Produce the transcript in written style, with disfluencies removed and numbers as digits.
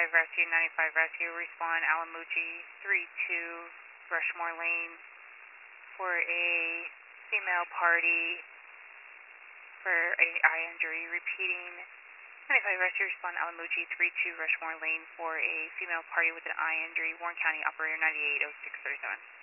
Rescue, 95 Rescue, respond Alamucci 32 Rushmore Lane for a female party for a eye injury. Repeating, 95 Rescue, respond Alamucci 32 Rushmore Lane for a female party with an eye injury. Warren County Operator 980637.